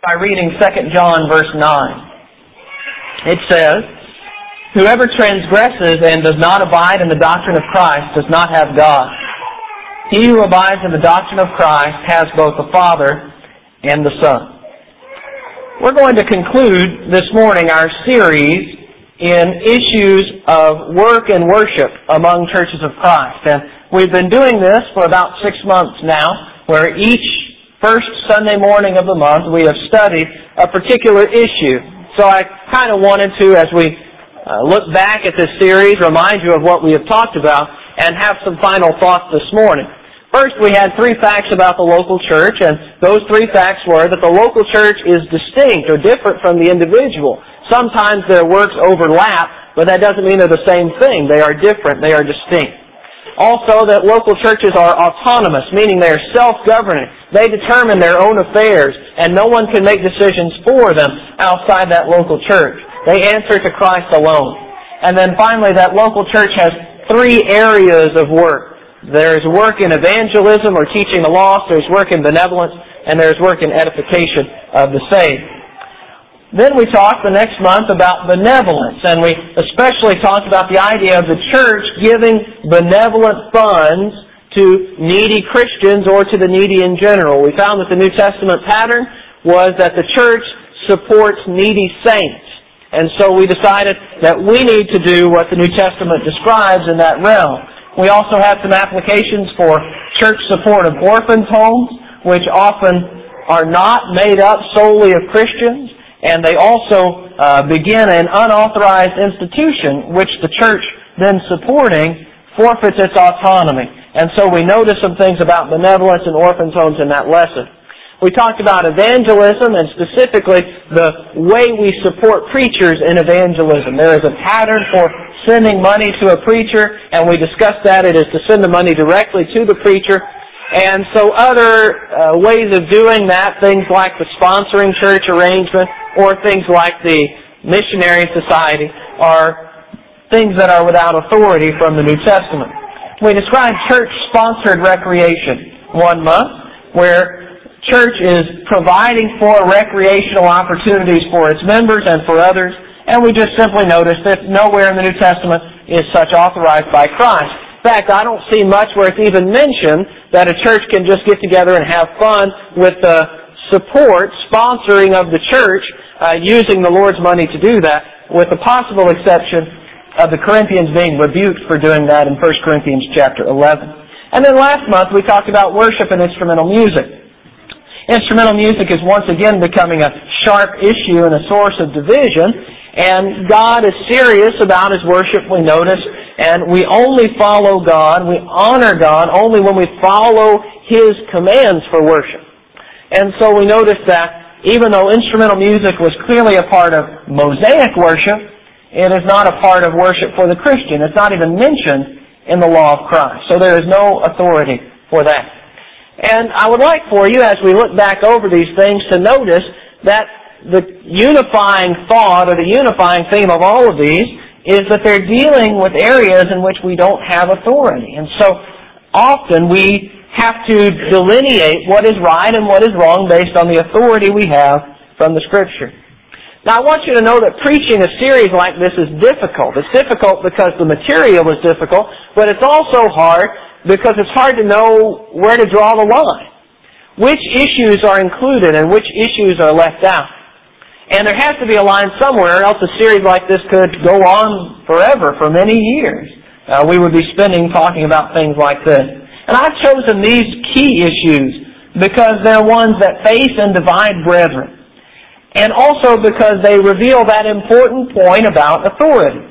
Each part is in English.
By reading 2 John verse 9. It says, "Whoever transgresses and does not abide in the doctrine of Christ does not have God. He who abides in the doctrine of Christ has both the Father and the Son." We're going to conclude this morning our series in issues of work and worship among churches of Christ. And we've been doing this for about 6 months now, where each first Sunday morning of the month we have studied a particular issue. So I kind of wanted to, as we look back at this series, remind you of what we have talked about and have some final thoughts this morning. First, we had 3 facts about the local church, and those 3 facts were that the local church is distinct or different from the individual. Sometimes their works overlap, but that doesn't mean they're the same thing. They are different. They are distinct. Also, that local churches are autonomous, meaning they are self-governing. They determine their own affairs, and no one can make decisions for them outside that local church. They answer to Christ alone. And then finally, that local church has 3 areas of work. There's work in evangelism or teaching the lost, there's work in benevolence, and there's work in edification of the saved. Then we talked the next month about benevolence, and we especially talked about the idea of the church giving benevolent funds to needy Christians or to the needy in general. We found that the New Testament pattern was that the church supports needy saints. And so we decided that we need to do what the New Testament describes in that realm. We also had some applications for church support of orphans' homes, which often are not made up solely of Christians. And they also begin an unauthorized institution, which the church then supporting forfeits its autonomy. And so we noticed some things about benevolence and orphans' homes in that lesson. We talked about evangelism and specifically the way we support preachers in evangelism. There is a pattern for sending money to a preacher, and we discussed that. It is to send the money directly to the preacher. And so other ways of doing that, things like the sponsoring church arrangement or things like the missionary society, are things that are without authority from the New Testament. We described church-sponsored recreation 1 month, where church is providing for recreational opportunities for its members and for others, and we just simply noticed that nowhere in the New Testament is such authorized by Christ. In fact, I don't see much where it's even mentioned that a church can just get together and have fun with the support, sponsoring of the church, using the Lord's money to do that, with the possible exception of the Corinthians being rebuked for doing that in 1 Corinthians chapter 11. And then last month we talked about worship and instrumental music. Instrumental music is once again becoming a sharp issue and a source of division, and God is serious about His worship, we notice, and we only follow God, we honor God only when we follow His commands for worship. And so we notice that even though instrumental music was clearly a part of Mosaic worship, it is not a part of worship for the Christian. It's not even mentioned in the law of Christ. So there is no authority for that. And I would like for you, as we look back over these things, to notice that the unifying thought or the unifying theme of all of these is that they're dealing with areas in which we don't have authority. And so often we have to delineate what is right and what is wrong based on the authority we have from the Scripture. Now I want you to know that preaching a series like this is difficult. It's difficult because the material is difficult, but it's also hard because it's hard to know where to draw the line. Which issues are included and which issues are left out. And there has to be a line somewhere, or else a series like this could go on forever, for many years. We would be spending talking about things like this. And I've chosen these key issues because they're ones that face and divide brethren. And also because they reveal that important point about authority.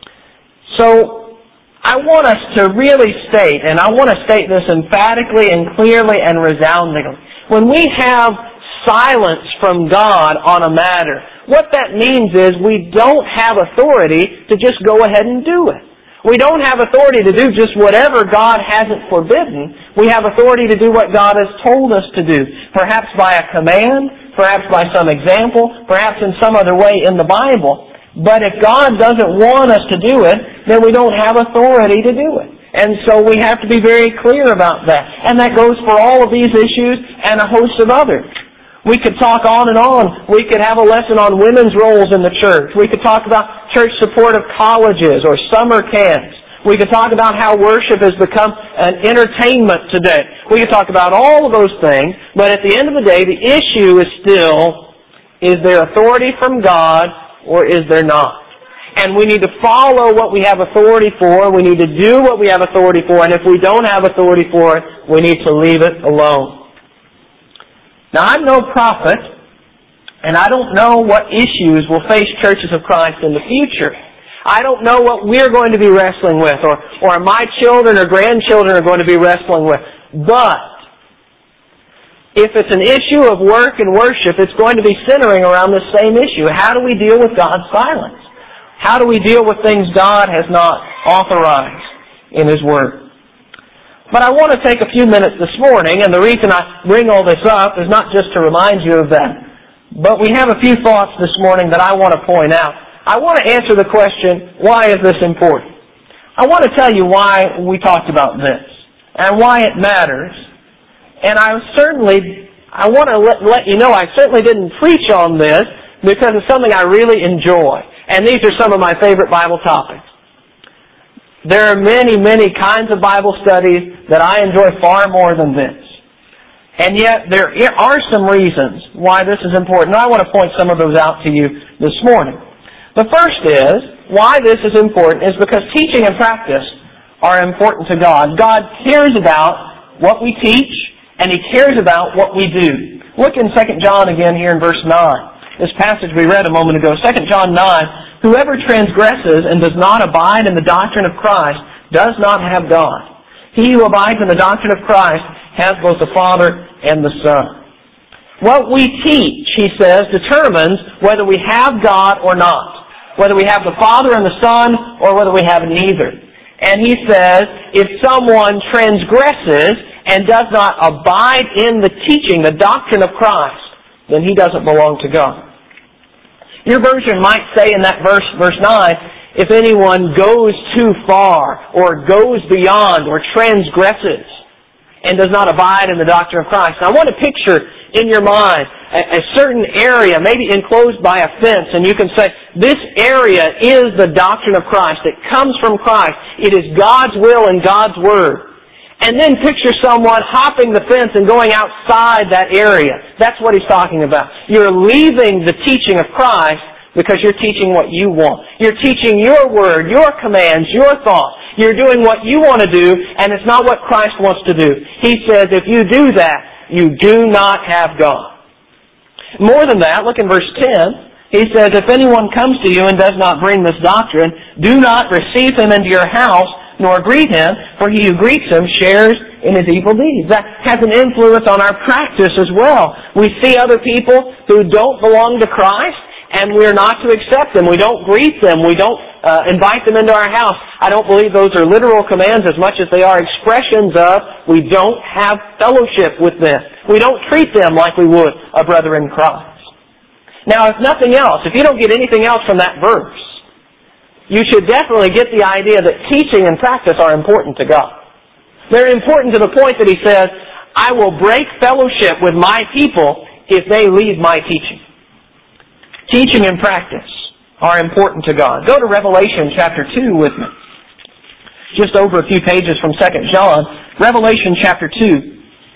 So I want us to really state, and I want to state this emphatically and clearly and resoundingly. When we have silence from God on a matter, what that means is we don't have authority to just go ahead and do it. We don't have authority to do just whatever God hasn't forbidden. We have authority to do what God has told us to do. Perhaps by a command, perhaps by some example, perhaps in some other way in the Bible. But if God doesn't want us to do it, then we don't have authority to do it. And so we have to be very clear about that. And that goes for all of these issues and a host of others. We could talk on and on. We could have a lesson on women's roles in the church. We could talk about church support of colleges or summer camps. We could talk about how worship has become an entertainment today. We could talk about all of those things, but at the end of the day, the issue is still, is there authority from God or is there not? And we need to follow what we have authority for. We need to do what we have authority for. And if we don't have authority for it, we need to leave it alone. Now, I'm no prophet, and I don't know what issues will face churches of Christ in the future. I don't know what we're going to be wrestling with, or my children or grandchildren are going to be wrestling with. But if it's an issue of work and worship, it's going to be centering around the same issue. How do we deal with God's silence? How do we deal with things God has not authorized in His Word? But I want to take a few minutes this morning, and the reason I bring all this up is not just to remind you of that, but we have a few thoughts this morning that I want to point out. I want to answer the question, why is this important? I want to tell you why we talked about this, and why it matters. And I want to let you know I certainly didn't preach on this because it's something I really enjoy. And these are some of my favorite Bible topics. There are many, many kinds of Bible studies that I enjoy far more than this. And yet there are some reasons why this is important. I want to point some of those out to you this morning. The first is, why this is important is because teaching and practice are important to God. God cares about what we teach, and He cares about what we do. Look in 2 John again here in verse 9. This passage we read a moment ago, 2 John 9, whoever transgresses and does not abide in the doctrine of Christ does not have God. He who abides in the doctrine of Christ has both the Father and the Son. What we teach, he says, determines whether we have God or not. Whether we have the Father and the Son or whether we have neither. And he says, if someone transgresses and does not abide in the teaching, the doctrine of Christ, then he doesn't belong to God. Your version might say in that verse 9, if anyone goes too far or goes beyond or transgresses and does not abide in the doctrine of Christ. Now, I want to picture in your mind a certain area, maybe enclosed by a fence, and you can say, this area is the doctrine of Christ. It comes from Christ. It is God's will and God's Word. And then picture someone hopping the fence and going outside that area. That's what he's talking about. You're leaving the teaching of Christ because you're teaching what you want. You're teaching your word, your commands, your thoughts. You're doing what you want to do, and it's not what Christ wants to do. He says if you do that, you do not have God. More than that, look in verse 10. He says, if anyone comes to you and does not bring this doctrine, do not receive him into your house, nor greet him, for he who greets him shares in his evil deeds. That has an influence on our practice as well. We see other people who don't belong to Christ, and we're not to accept them. We don't greet them. We don't invite them into our house. I don't believe those are literal commands as much as they are expressions of we don't have fellowship with them. We don't treat them like we would a brother in Christ. Now, if nothing else, if you don't get anything else from that verse, you should definitely get the idea that teaching and practice are important to God. They're important to the point that He says, I will break fellowship with my people if they leave my teaching. Teaching and practice are important to God. Go to Revelation chapter 2 with me. Just over a few pages from 2 John. Revelation chapter 2.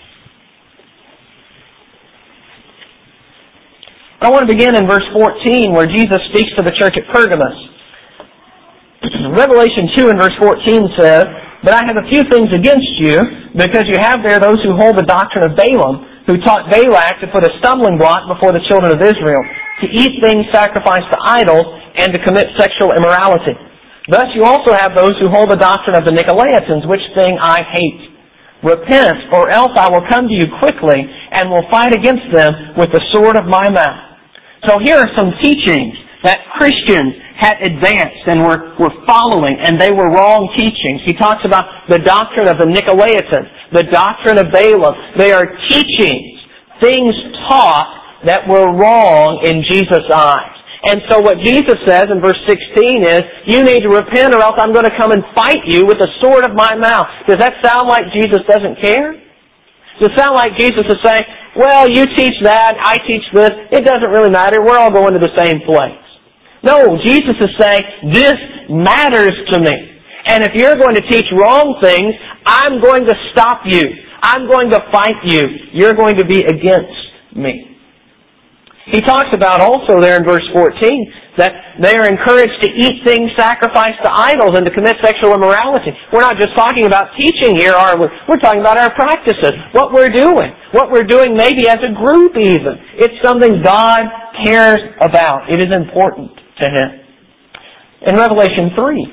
I want to begin in verse 14 where Jesus speaks to the church at Pergamos. Revelation 2 and verse 14 says, but I have a few things against you, because you have there those who hold the doctrine of Balaam, who taught Balak to put a stumbling block before the children of Israel, to eat things sacrificed to idols, and to commit sexual immorality. Thus you also have those who hold the doctrine of the Nicolaitans, which thing I hate. Repent, or else I will come to you quickly, and will fight against them with the sword of my mouth. So here are some teachings that Christians had advanced and were following, and they were wrong teachings. He talks about the doctrine of the Nicolaitans, the doctrine of Balaam. They are teachings, things taught that were wrong in Jesus' eyes. And so what Jesus says in verse 16 is, you need to repent or else I'm going to come and fight you with the sword of my mouth. Does that sound like Jesus doesn't care? Does it sound like Jesus is saying, well, you teach that, I teach this, it doesn't really matter, we're all going to the same place. No, Jesus is saying, this matters to me. And if you're going to teach wrong things, I'm going to stop you. I'm going to fight you. You're going to be against me. He talks about also there in verse 14 that they are encouraged to eat things sacrificed to idols and to commit sexual immorality. We're not just talking about teaching here, are we? We're talking about our practices, what we're doing. What we're doing maybe as a group even. It's something God cares about. It is important to Him. In Revelation 3,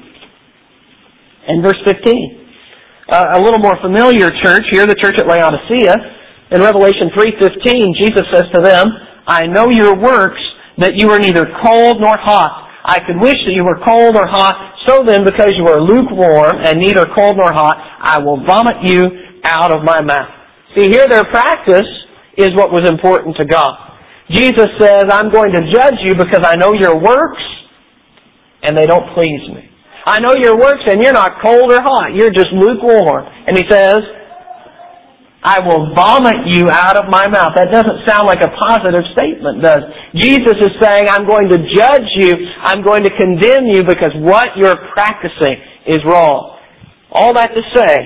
in verse 15, a little more familiar church here, the church at Laodicea. In Revelation 3:15, Jesus says to them, I know your works, that you are neither cold nor hot. I could wish that you were cold or hot. So then, because you are lukewarm and neither cold nor hot, I will vomit you out of my mouth. See, here their practice is what was important to God. Jesus says, I'm going to judge you because I know your works and they don't please me. I know your works and you're not cold or hot. You're just lukewarm. And He says, I will vomit you out of my mouth. That doesn't sound like a positive statement, does it? Jesus is saying, I'm going to judge you. I'm going to condemn you because what you're practicing is wrong. All that to say,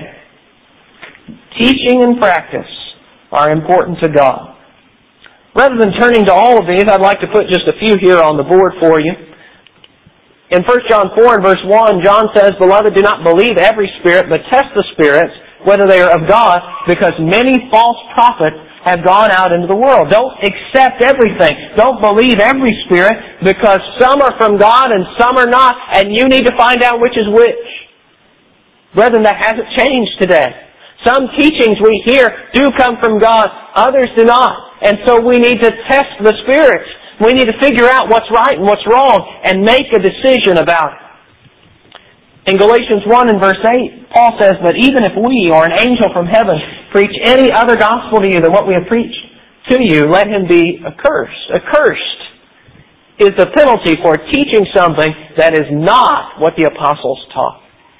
teaching and practice are important to God. Rather than turning to all of these, I'd like to put just a few here on the board for you. In 1 John 4 and verse 1, John says, Beloved, do not believe every spirit, but test the spirits, whether they are of God, because many false prophets have gone out into the world. Don't accept everything. Don't believe every spirit, because some are from God and some are not, and you need to find out which is which. Brethren, that hasn't changed today. Some teachings we hear do come from God, others do not. And so we need to test the spirits. We need to figure out what's right and what's wrong and make a decision about it. In Galatians 1 and verse 8, Paul says that even if we or an angel from heaven preach any other gospel to you than what we have preached to you, let him be accursed. Accursed is the penalty for teaching something that is not what the apostles taught.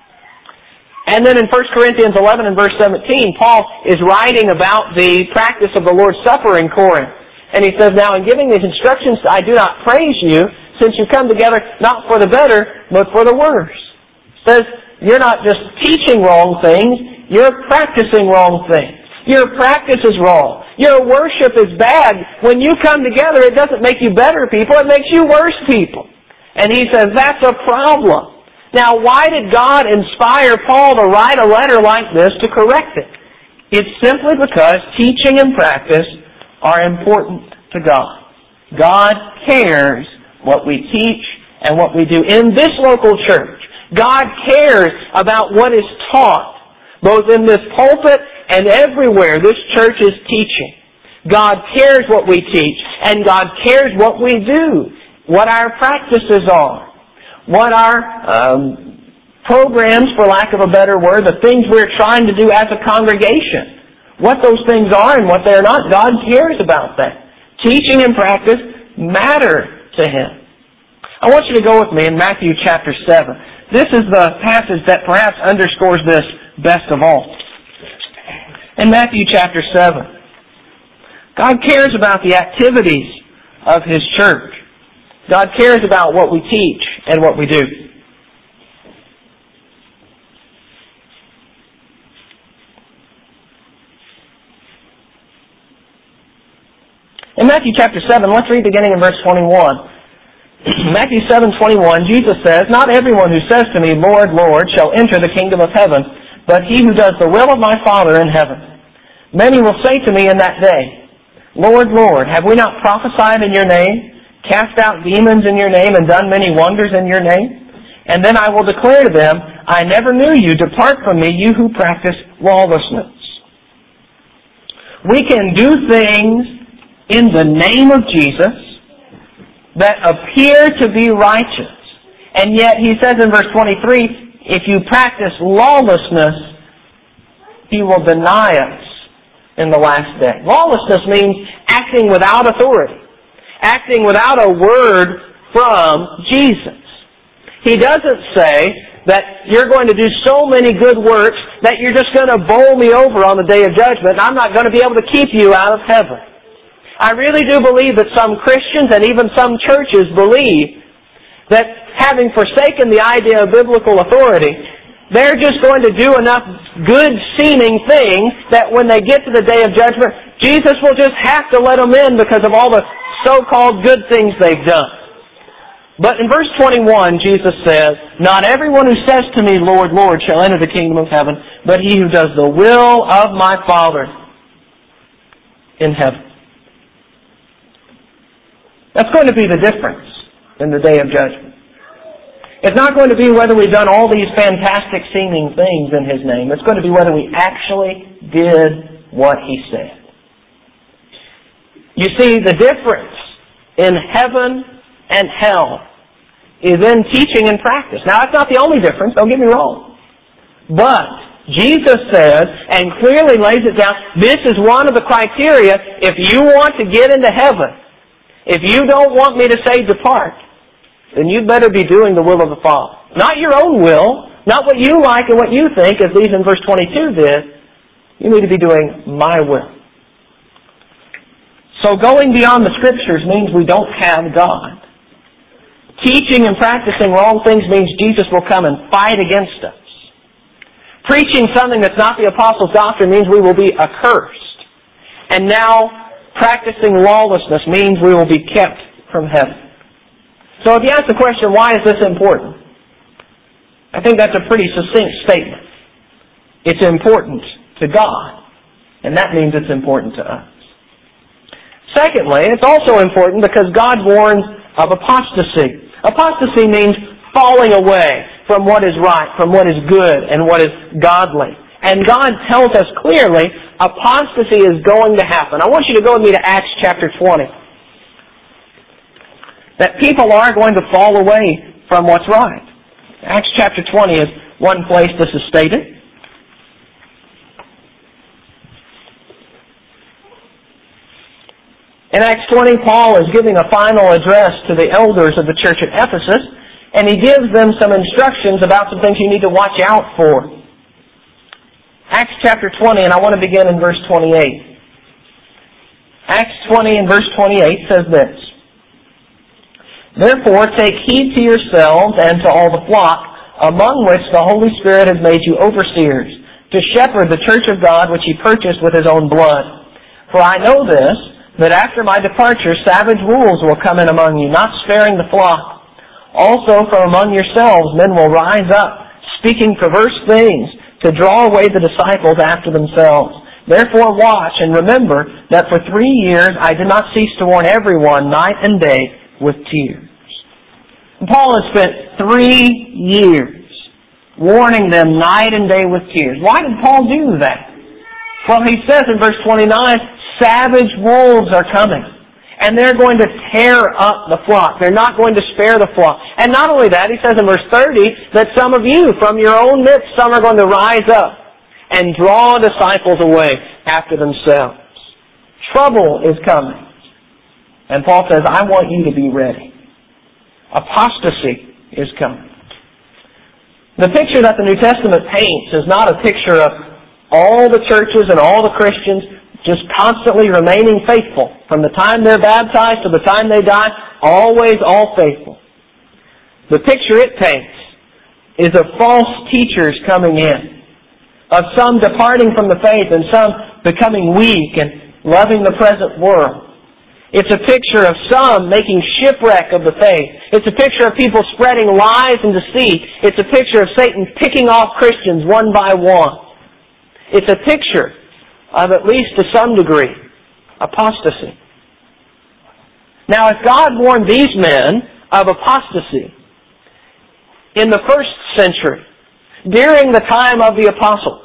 And then in 1 Corinthians 11 and verse 17, Paul is writing about the practice of the Lord's Supper in Corinth. And he says, Now in giving these instructions, I do not praise you, since you come together not for the better, but for the worse. Says, you're not just teaching wrong things, you're practicing wrong things. Your practice is wrong. Your worship is bad. When you come together, it doesn't make you better people, it makes you worse people. And he says, that's a problem. Now, why did God inspire Paul to write a letter like this to correct it? It's simply because teaching and practice are important to God. God cares what we teach and what we do in this local church. God cares about what is taught, both in this pulpit and everywhere this church is teaching. God cares what we teach, and God cares what we do, what our practices are, what our programs, for lack of a better word, the things we're trying to do as a congregation, what those things are and what they're not. God cares about that. Teaching and practice matter to Him. I want you to go with me in Matthew chapter 7. This is the passage that perhaps underscores this best of all. In Matthew chapter 7, God cares about the activities of His church. God cares about what we teach and what we do. In Matthew chapter 7, let's read beginning in verse 21. Matthew 7:21, Jesus says, Not everyone who says to me, Lord, Lord, shall enter the kingdom of heaven, but he who does the will of my Father in heaven. Many will say to me in that day, Lord, Lord, have we not prophesied in your name, cast out demons in your name, and done many wonders in your name? And then I will declare to them, I never knew you. Depart from me, you who practice lawlessness. We can do things in the name of Jesus that appear to be righteous. And yet, he says in verse 23, if you practice lawlessness, He will deny us in the last day. Lawlessness means acting without authority, acting without a word from Jesus. He doesn't say that you're going to do so many good works that you're just going to bowl me over on the day of judgment and I'm not going to be able to keep you out of heaven. I really do believe that some Christians and even some churches believe that having forsaken the idea of biblical authority, they're just going to do enough good-seeming things that when they get to the day of judgment, Jesus will just have to let them in because of all the so-called good things they've done. But in verse 21, Jesus says, "Not everyone who says to me, 'Lord, Lord,' shall enter the kingdom of heaven, but he who does the will of my Father in heaven." That's going to be the difference in the day of judgment. It's not going to be whether we've done all these fantastic seeming things in His name. It's going to be whether we actually did what He said. You see, the difference in heaven and hell is in teaching and practice. Now, that's not the only difference, don't get me wrong. But Jesus says, and clearly lays it down, this is one of the criteria. If you want to get into heaven, if you don't want me to say depart, then you'd better be doing the will of the Father. Not your own will, not what you like and what you think, as these in verse 22 did. You need to be doing my will. So going beyond the Scriptures means we don't have God. Teaching and practicing wrong things means Jesus will come and fight against us. Preaching something that's not the Apostles' doctrine means we will be accursed. And now, practicing lawlessness means we will be kept from heaven. So if you ask the question, why is this important? I think that's a pretty succinct statement. It's important to God, and that means it's important to us. Secondly, it's also important because God warns of apostasy. Apostasy means falling away from what is right, from what is good, and what is godly. And God tells us clearly apostasy is going to happen. I want you to go with me to Acts chapter 20. That people are going to fall away from what's right. Acts chapter 20 is one place this is stated. In Acts 20, Paul is giving a final address to the elders of the church at Ephesus, and he gives them some instructions about some things you need to watch out for. Acts chapter 20, and I want to begin in verse 28. Acts 20 and verse 28 says this, "Therefore take heed to yourselves and to all the flock, among which the Holy Spirit has made you overseers, to shepherd the church of God which He purchased with His own blood. For I know this, that after my departure savage wolves will come in among you, not sparing the flock. Also from among yourselves men will rise up, speaking perverse things, to draw away the disciples after themselves. Therefore watch and remember that for 3 years I did not cease to warn everyone night and day with tears." And Paul has spent 3 years warning them night and day with tears. Why did Paul do that? Well, he says in verse 29, savage wolves are coming, and they're going to tear up the flock. They're not going to spare the flock. And not only that, he says in verse 30 that some of you from your own midst, some are going to rise up and draw disciples away after themselves. Trouble is coming. And Paul says, I want you to be ready. Apostasy is coming. The picture that the New Testament paints is not a picture of all the churches and all the Christians just constantly remaining faithful. From the time they're baptized to the time they die, always all faithful. The picture it paints is of false teachers coming in, of some departing from the faith and some becoming weak and loving the present world. It's a picture of some making shipwreck of the faith. It's a picture of people spreading lies and deceit. It's a picture of Satan picking off Christians one by one. It's a picture of, at least to some degree, apostasy. Now, if God warned these men of apostasy in the first century, during the time of the apostles,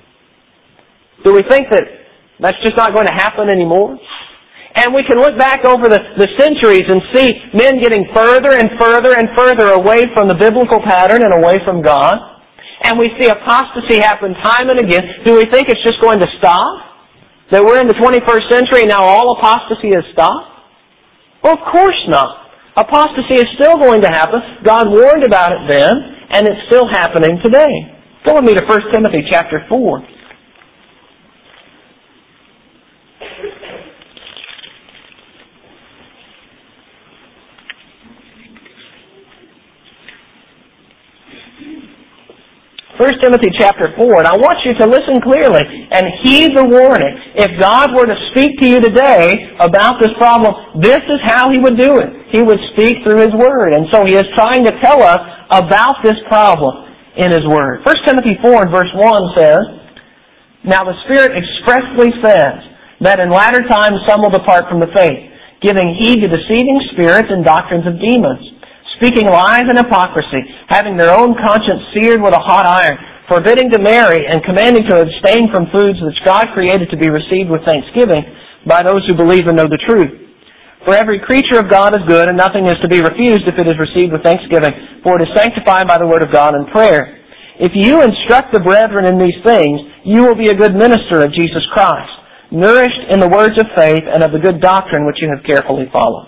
do we think that that's just not going to happen anymore? And we can look back over the centuries and see men getting further and further and further away from the biblical pattern and away from God. And we see apostasy happen time and again. Do we think it's just going to stop? That we're in the 21st century and now all apostasy has stopped? Well, of course not. Apostasy is still going to happen. God warned about it then, and it's still happening today. Go with me to 1 Timothy chapter 4. 1 Timothy chapter 4, and I want you to listen clearly and heed the warning. If God were to speak to you today about this problem, this is how He would do it. He would speak through His Word. And so He is trying to tell us about this problem in His Word. 1 Timothy 4 and verse 1 says, "Now the Spirit expressly says that in latter times some will depart from the faith, giving heed to deceiving spirits and doctrines of demons, speaking lies and hypocrisy, having their own conscience seared with a hot iron, forbidding to marry, and commanding to abstain from foods which God created to be received with thanksgiving by those who believe and know the truth. For every creature of God is good, and nothing is to be refused if it is received with thanksgiving, for it is sanctified by the word of God and prayer. If you instruct the brethren in these things, you will be a good minister of Jesus Christ, nourished in the words of faith and of the good doctrine which you have carefully followed."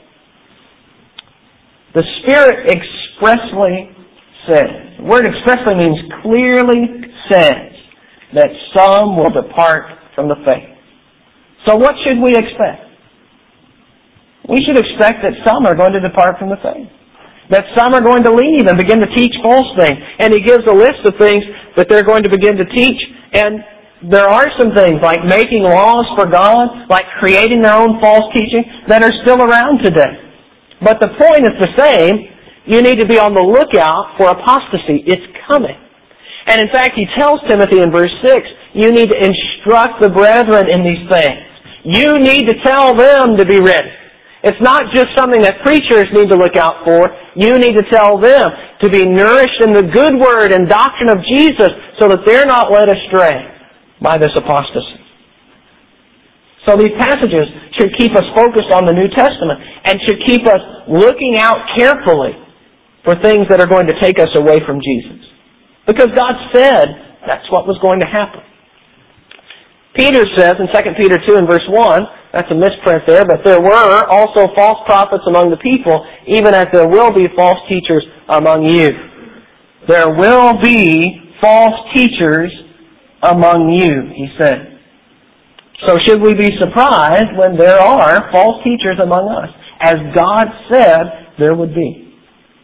The Spirit expressly says, the word expressly means clearly says, that some will depart from the faith. So what should we expect? We should expect that some are going to depart from the faith. That some are going to leave and begin to teach false things. And He gives a list of things that they're going to begin to teach. And there are some things like making laws for God, like creating their own false teaching, that are still around today. But the point is the same. You need to be on the lookout for apostasy. It's coming. And in fact, he tells Timothy in verse 6, you need to instruct the brethren in these things. You need to tell them to be ready. It's not just something that preachers need to look out for. You need to tell them to be nourished in the good word and doctrine of Jesus so that they're not led astray by this apostasy. So these passages should keep us focused on the New Testament and should keep us looking out carefully for things that are going to take us away from Jesus. Because God said that's what was going to happen. Peter says in 2 Peter 2 and verse 1, that's a misprint there, but there were also false prophets among the people, even as there will be false teachers among you. There will be false teachers among you, he said. So should we be surprised when there are false teachers among us? As God said there would be.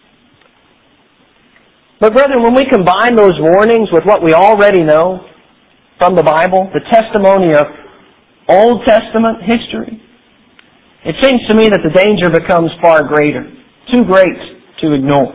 But brethren, when we combine those warnings with what we already know from the Bible, the testimony of Old Testament history, it seems to me that the danger becomes far greater, too great to ignore.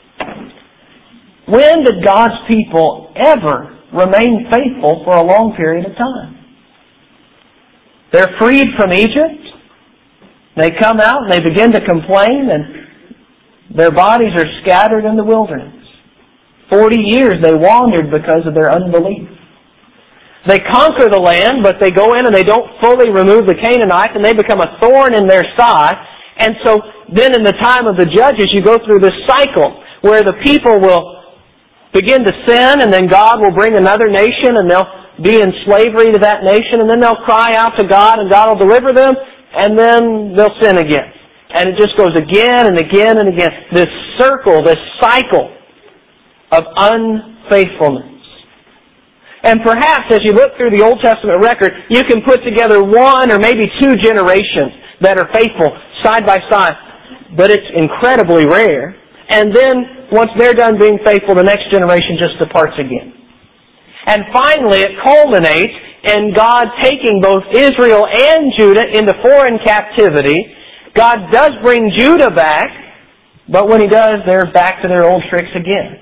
When did God's people ever remain faithful for a long period of time? They're freed from Egypt. They come out and they begin to complain, and their bodies are scattered in the wilderness. 40 years they wandered because of their unbelief. They conquer the land, but they go in and they don't fully remove the Canaanites, and they become a thorn in their side. And so then in the time of the judges, you go through this cycle where the people will begin to sin, and then God will bring another nation, and they'll be in slavery to that nation, and then they'll cry out to God, and God will deliver them, and then they'll sin again. And it just goes again and again and again. This circle, this cycle of unfaithfulness. And perhaps as you look through the Old Testament record, you can put together one or maybe two generations that are faithful side by side. But it's incredibly rare. And then, once they're done being faithful, the next generation just departs again. And finally, it culminates in God taking both Israel and Judah into foreign captivity. God does bring Judah back, but when He does, they're back to their old tricks again.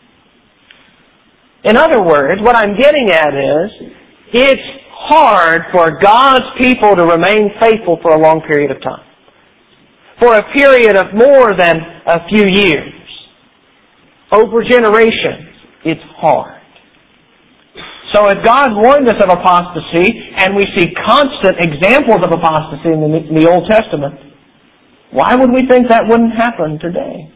In other words, what I'm getting at is, it's hard for God's people to remain faithful for a long period of time. For a period of more than a few years. Over generations, it's hard. So if God warned us of apostasy, and we see constant examples of apostasy in the Old Testament, why would we think that wouldn't happen today?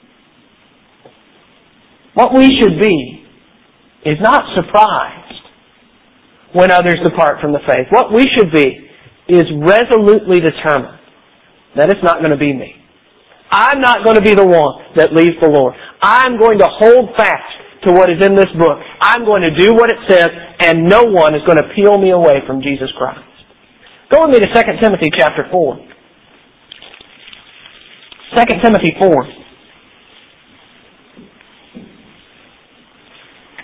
What we should be is not surprised when others depart from the faith. What we should be is resolutely determined that it's not going to be me. I'm not going to be the one that leaves the Lord. I'm going to hold fast to what is in this book. I'm going to do what it says, and no one is going to peel me away from Jesus Christ. Go with me to 2 Timothy chapter 4. 2 Timothy 4.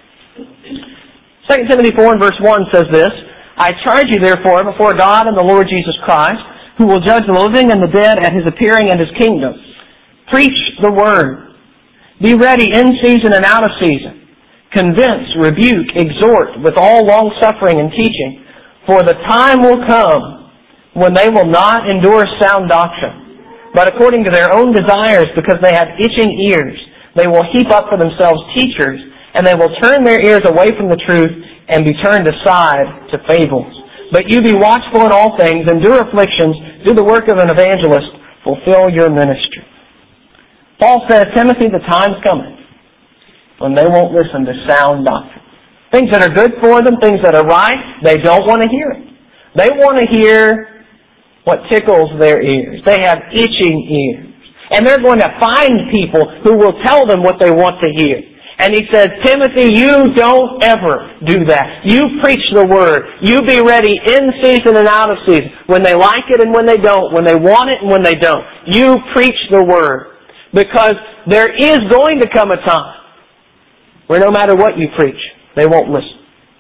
2 Timothy 4 and verse 1 says this, I charge you therefore before God and the Lord Jesus Christ, who will judge the living and the dead at His appearing and His kingdom. Preach the Word. Be ready in season and out of season. Convince, rebuke, exhort with all long-suffering and teaching. For the time will come when they will not endure sound doctrine, but according to their own desires, because they have itching ears, they will heap up for themselves teachers, and they will turn their ears away from the truth and be turned aside to fables. But you be watchful in all things, endure afflictions, do the work of an evangelist, fulfill your ministry. Paul says, Timothy, the time's coming when they won't listen to sound doctrine. Things that are good for them, things that are right, they don't want to hear it. They want to hear what tickles their ears. They have itching ears. And they're going to find people who will tell them what they want to hear. And he says, Timothy, you don't ever do that. You preach the Word. You be ready in season and out of season. When they like it and when they don't. When they want it and when they don't. You preach the Word. Because there is going to come a time where no matter what you preach, they won't listen.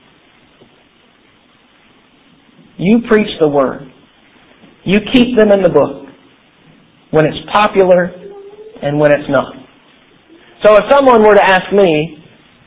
You preach the Word. You keep them in the book when it's popular and when it's not. So if someone were to ask me,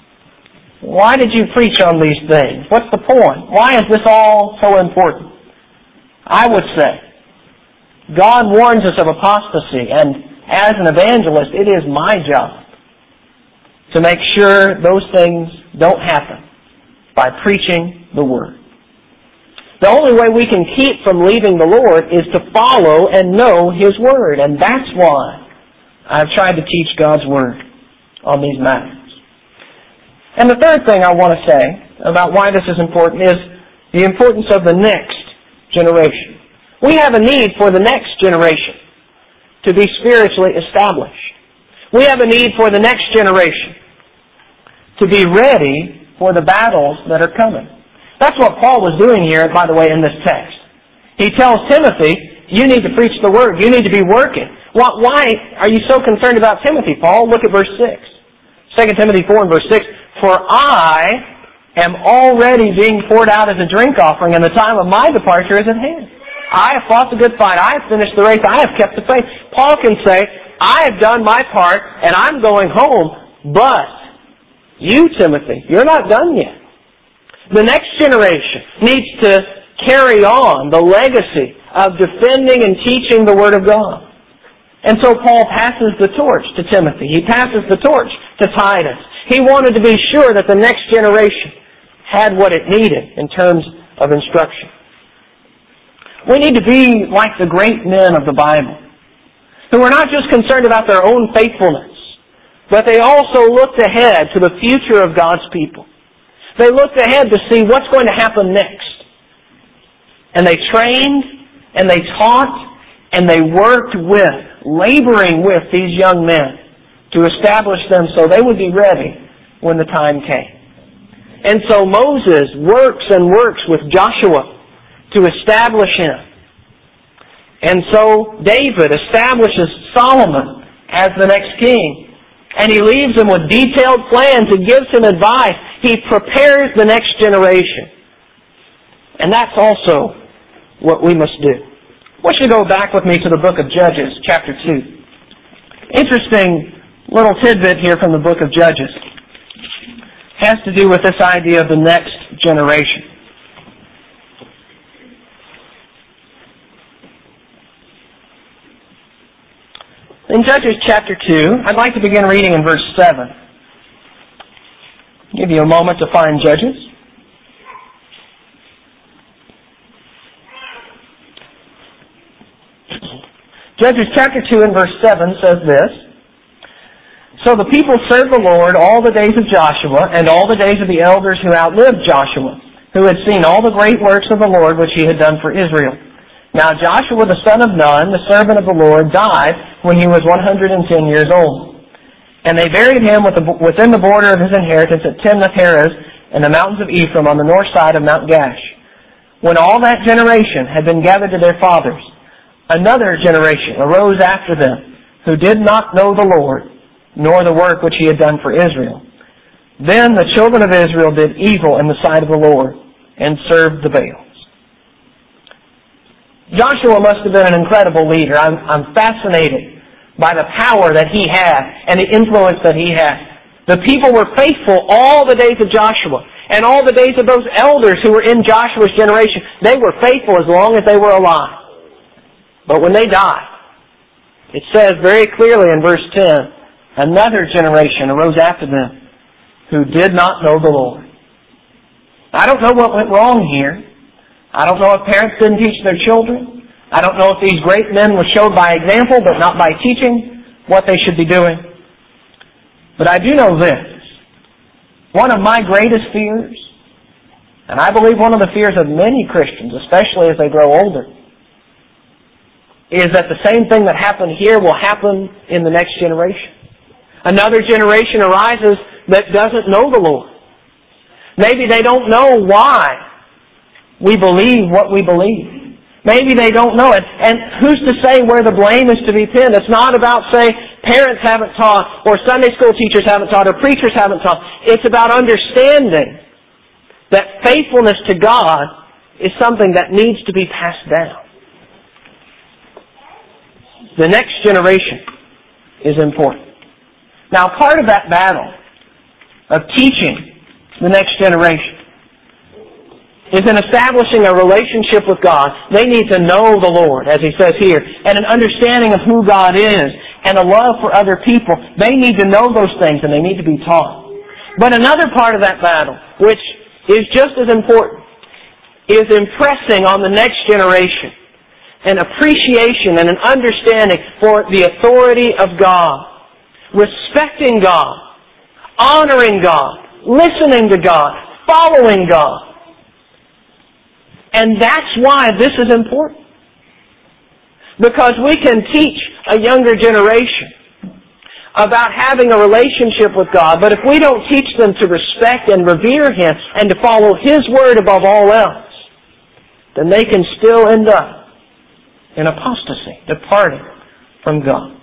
why did you preach on these things? What's the point? Why is this all so important? I would say, God warns us of apostasy, and as an evangelist, it is my job to make sure those things don't happen by preaching the Word. The only way we can keep from leaving the Lord is to follow and know His Word, and that's why I've tried to teach God's Word on these matters. And the third thing I want to say about why this is important is the importance of the next generation. We have a need for the next generation to be spiritually established. We have a need for the next generation to be ready for the battles that are coming. That's what Paul was doing here, by the way, in this text. He tells Timothy, you need to preach the Word. You need to be working. Why are you so concerned about Timothy, Paul? Look at verse 6. 2 Timothy 4 and verse 6. For I am already being poured out as a drink offering, and the time of my departure is at hand. I have fought the good fight. I have finished the race. I have kept the faith. Paul can say, I have done my part, and I'm going home. But you, Timothy, you're not done yet. The next generation needs to carry on the legacy of defending and teaching the Word of God. And so Paul passes the torch to Timothy. He passes the torch to Titus. He wanted to be sure that the next generation had what it needed in terms of instruction. We need to be like the great men of the Bible, who are not just concerned about their own faithfulness, but they also looked ahead to the future of God's people. They looked ahead to see what's going to happen next. And they trained, and they taught, and they worked with, laboring with these young men to establish them so they would be ready when the time came. And so Moses works and works with Joshua to establish him. And so David establishes Solomon as the next king. And he leaves him with detailed plans and gives him advice. He prepares the next generation. And that's also what we must do. I want you to go back with me to the book of Judges, chapter 2. Interesting little tidbit here from the book of Judges. Has to do with this idea of the next generation. In Judges chapter 2, I'd like to begin reading in verse 7. I'll give you a moment to find Judges. Judges chapter 2 and verse 7 says this. So the people served the Lord all the days of Joshua and all the days of the elders who outlived Joshua, who had seen all the great works of the Lord which he had done for Israel. Now Joshua the son of Nun, the servant of the Lord, died when he was 110 years old. And they buried him within the border of his inheritance at Timnath-Heres in the mountains of Ephraim on the north side of Mount Gash. When all that generation had been gathered to their fathers, another generation arose after them who did not know the Lord, nor the work which he had done for Israel. Then the children of Israel did evil in the sight of the Lord and served the Baals. Joshua must have been an incredible leader. I'm fascinated by the power that he had and the influence that he had. The people were faithful all the days of Joshua and all the days of those elders who were in Joshua's generation. They were faithful as long as they were alive. But when they died, it says very clearly in verse 10, another generation arose after them who did not know the Lord. I don't know what went wrong here. I don't know if parents didn't teach their children. I don't know if these great men were showed by example but not by teaching what they should be doing. But I do know this. One of my greatest fears, and I believe one of the fears of many Christians, especially as they grow older, is that the same thing that happened here will happen in the next generation. Another generation arises that doesn't know the Lord. Maybe they don't know why we believe what we believe. Maybe they don't know it. And who's to say where the blame is to be pinned? It's not about, say, parents haven't taught, or Sunday school teachers haven't taught, or preachers haven't taught. It's about understanding that faithfulness to God is something that needs to be passed down. The next generation is important. Now, part of that battle of teaching the next generation is in establishing a relationship with God. They need to know the Lord, as he says here, and an understanding of who God is, and a love for other people. They need to know those things, and they need to be taught. But another part of that battle, which is just as important, is impressing on the next generation an appreciation and an understanding for the authority of God, respecting God, honoring God, listening to God, following God. And that's why this is important. Because we can teach a younger generation about having a relationship with God, but if we don't teach them to respect and revere Him and to follow His Word above all else, then they can still end up in apostasy, departing from God.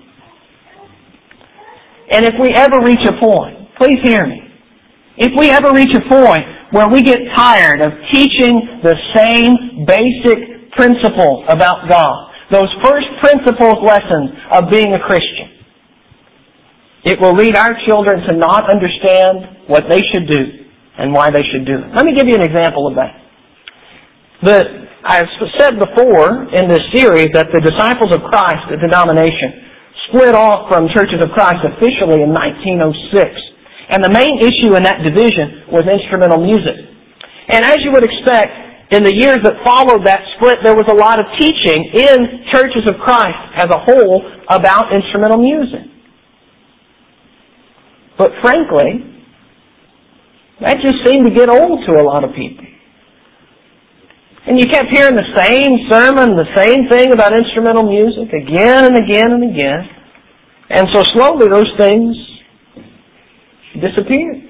And if we ever reach a point, please hear me, if we ever reach a point where we get tired of teaching the same basic principles about God, those first principles lessons of being a Christian, it will lead our children to not understand what they should do and why they should do it. Let me give you an example of that. I've said before in this series that the Disciples of Christ, the denomination, split off from Churches of Christ officially in 1906. And the main issue in that division was instrumental music. And as you would expect, in the years that followed that split, there was a lot of teaching in Churches of Christ as a whole about instrumental music. But frankly, that just seemed to get old to a lot of people. And you kept hearing the same sermon, the same thing about instrumental music again and again and again. And so slowly those things disappeared.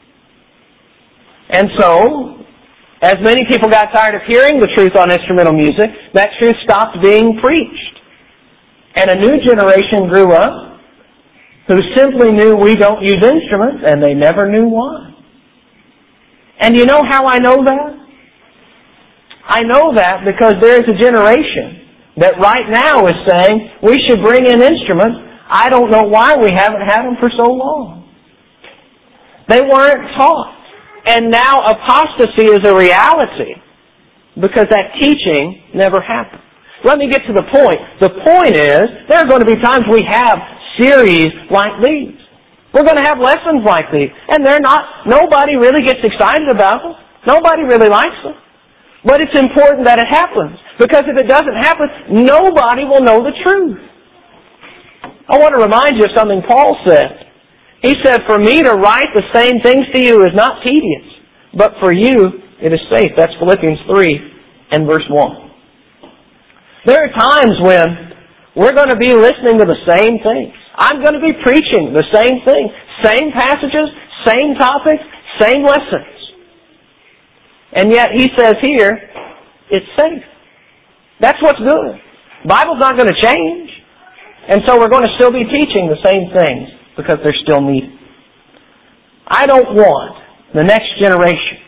And so, as many people got tired of hearing the truth on instrumental music, that truth stopped being preached. And a new generation grew up who simply knew we don't use instruments, and they never knew why. And you know how I know that? I know that because there is a generation that right now is saying we should bring in instruments. I don't know why we haven't had them for so long. They weren't taught. And now apostasy is a reality because that teaching never happened. Let me get to the point. The point is, there are going to be times we have series like these. We're going to have lessons like these. And nobody really gets excited about them. Nobody really likes them. But it's important that it happens. Because if it doesn't happen, nobody will know the truth. I want to remind you of something Paul said. He said, "For me to write the same things to you is not tedious, but for you it is safe." That's Philippians 3 and verse 1. There are times when we're going to be listening to the same things. I'm going to be preaching the same thing. Same passages, same topics, same lessons. And yet he says here, it's safe. That's what's good. The Bible's not going to change. And so we're going to still be teaching the same things because they're still needed. I don't want the next generation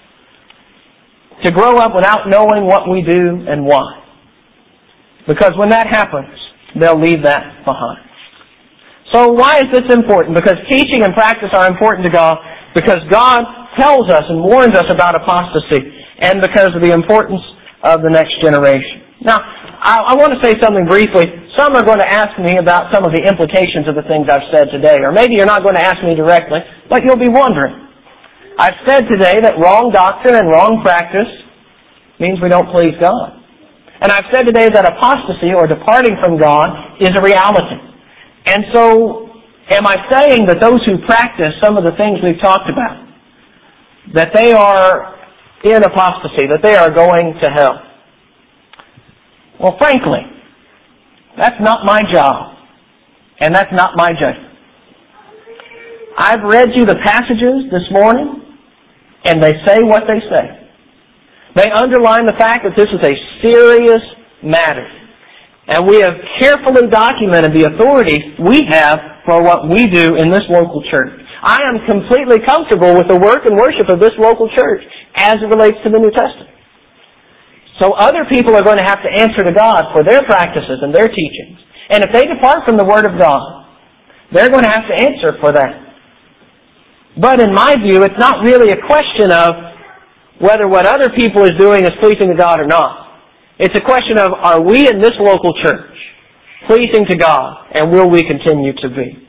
to grow up without knowing what we do and why. Because when that happens, they'll leave that behind. So why is this important? Because teaching and practice are important to God, because God tells us and warns us about apostasy, and because of the importance of the next generation. Now, I want to say something briefly. Some are going to ask me about some of the implications of the things I've said today, or maybe you're not going to ask me directly, but you'll be wondering. I've said today that wrong doctrine and wrong practice means we don't please God. And I've said today that apostasy, or departing from God, is a reality. And so, am I saying that those who practice some of the things we've talked about, that they are in apostasy, that they are going to hell? Well, frankly, that's not my job, and that's not my judgment. I've read you the passages this morning, and they say what they say. They underline the fact that this is a serious matter. And we have carefully documented the authority we have for what we do in this local church. I am completely comfortable with the work and worship of this local church as it relates to the New Testament. So other people are going to have to answer to God for their practices and their teachings. And if they depart from the Word of God, they're going to have to answer for that. But in my view, it's not really a question of whether what other people is doing is pleasing to God or not. It's a question of, are we in this local church pleasing to God, and will we continue to be?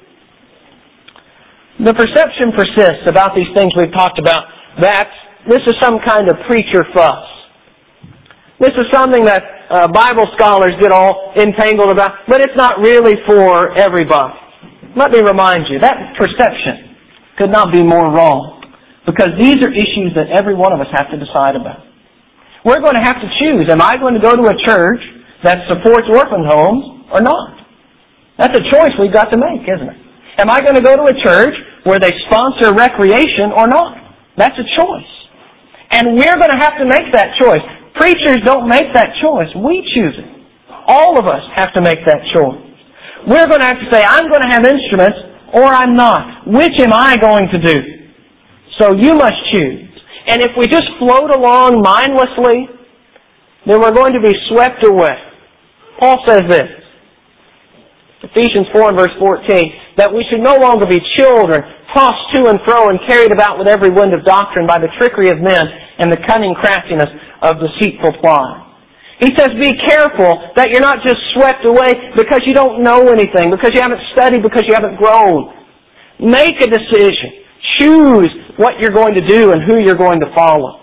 The perception persists about these things we've talked about, that this is some kind of preacher fuss. This is something that Bible scholars get all entangled about, but it's not really for everybody. Let me remind you, that perception could not be more wrong, because these are issues that every one of us have to decide about. We're going to have to choose, am I going to go to a church that supports orphan homes or not? That's a choice we've got to make, isn't it? Am I going to go to a church where they sponsor recreation or not? That's a choice. And we're going to have to make that choice. Preachers don't make that choice. We choose it. All of us have to make that choice. We're going to have to say, I'm going to have instruments or I'm not. Which am I going to do? So you must choose. And if we just float along mindlessly, then we're going to be swept away. Paul says this, Ephesians 4 and verse 14, that we should no longer be children, tossed to and fro and carried about with every wind of doctrine by the trickery of men and the cunning craftiness of deceitful plots. He says, be careful that you're not just swept away because you don't know anything, because you haven't studied, because you haven't grown. Make a decision. Choose what you're going to do and who you're going to follow.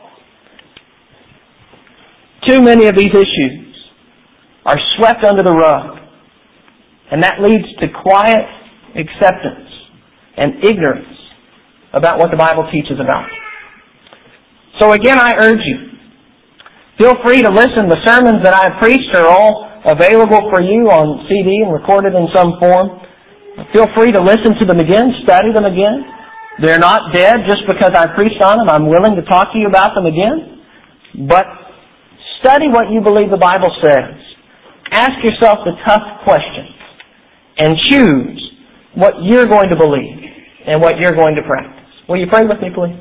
Too many of these issues are swept under the rug, and that leads to quiet acceptance and ignorance about what the Bible teaches about. So again, I urge you, feel free to listen. The sermons that I've preached are all available for you on CD and recorded in some form. Feel free to listen to them again, study them again. They're not dead just because I preached on them. I'm willing to talk to you about them again. But study what you believe the Bible says. Ask yourself the tough questions and choose what you're going to believe and what you're going to practice. Will you pray with me, please?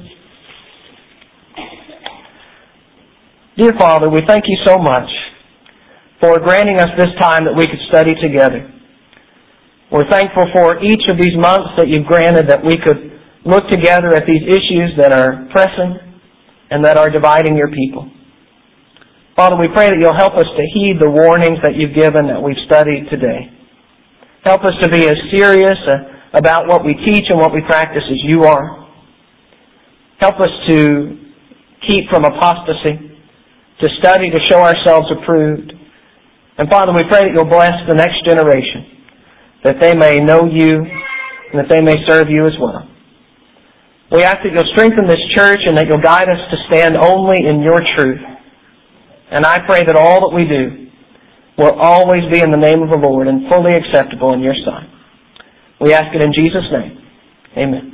Dear Father, we thank you so much for granting us this time that we could study together. We're thankful for each of these months that you've granted that we could look together at these issues that are pressing and that are dividing your people. Father, we pray that you'll help us to heed the warnings that you've given that we've studied today. Help us to be as serious about what we teach and what we practice as you are. Help us to keep from apostasy, to study to show ourselves approved. And Father, we pray that you'll bless the next generation, that they may know you and that they may serve you as well. We ask that you'll strengthen this church and that you'll guide us to stand only in your truth. And I pray that all that we do will always be in the name of the Lord and fully acceptable in your sight. We ask it in Jesus' name. Amen.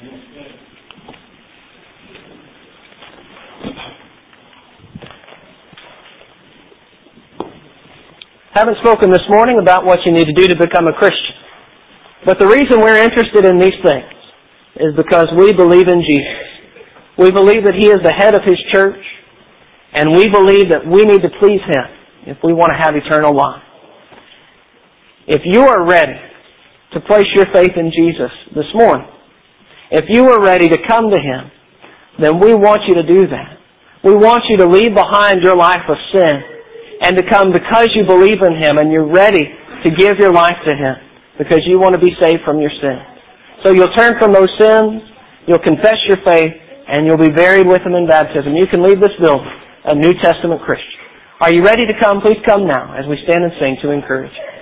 Haven't spoken this morning about what you need to do to become a Christian. But the reason we're interested in these things is because we believe in Jesus. We believe that He is the head of His church, and we believe that we need to please Him if we want to have eternal life. If you are ready to place your faith in Jesus this morning, if you are ready to come to Him, then we want you to do that. We want you to leave behind your life of sin and to come because you believe in Him and you're ready to give your life to Him because you want to be saved from your sins. So you'll turn from those sins, you'll confess your faith, and you'll be buried with Him in baptism. You can leave this building a New Testament Christian. Are you ready to come? Please come now as we stand and sing to encourage you.